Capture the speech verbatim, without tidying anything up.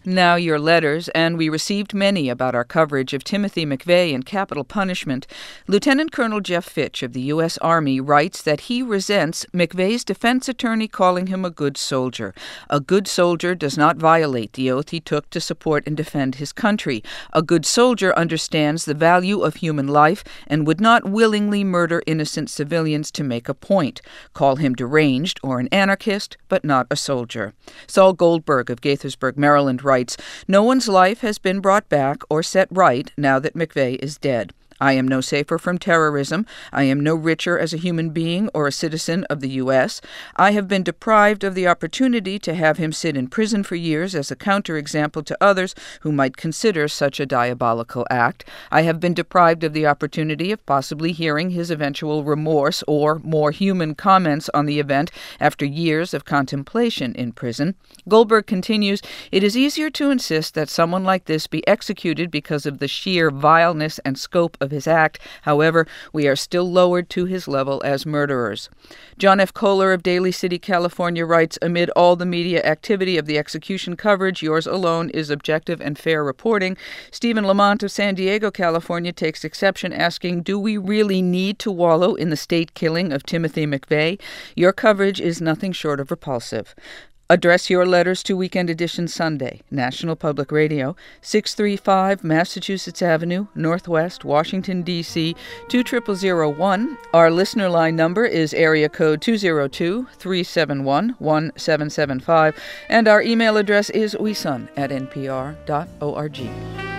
Now your letters, and we received many about our coverage of Timothy McVeigh and capital punishment. Lieutenant Colonel Jeff Fitch of the U S. Army writes that he resents McVeigh's defense attorney calling him a good soldier. A good soldier does not violate the oath he took to support and defend his country. A good soldier understands the value of human life and would not willingly murder innocent civilians to make a point. Call him deranged or an anarchist, but not a soldier. Saul Goldberg of Gaithersburg, Maryland, writes, "No one's life has been brought back or set right now that McVeigh is dead. I am no safer from terrorism. I am no richer as a human being or a citizen of the U S. I have been deprived of the opportunity to have him sit in prison for years as a counterexample to others who might consider such a diabolical act. I have been deprived of the opportunity of possibly hearing his eventual remorse or more human comments on the event after years of contemplation in prison." Goldberg continues, "It is easier to insist that someone like this be executed because of the sheer vileness and scope of his act. However, we are still lowered to his level as murderers." John F. Kohler of Daly City, California writes, "Amid all the media activity of the execution coverage, yours alone is objective and fair reporting." Stephen Lamont of San Diego, California takes exception, asking, "Do we really need to wallow in the state killing of Timothy McVeigh? Your coverage is nothing short of repulsive." Address your letters to Weekend Edition Sunday, National Public Radio, six thirty-five Massachusetts Avenue, Northwest, Washington, D C two zero zero zero one. Our listener line number is area code two zero two, three seven one, one seven seven five, and our email address is wesun at n p r dot org.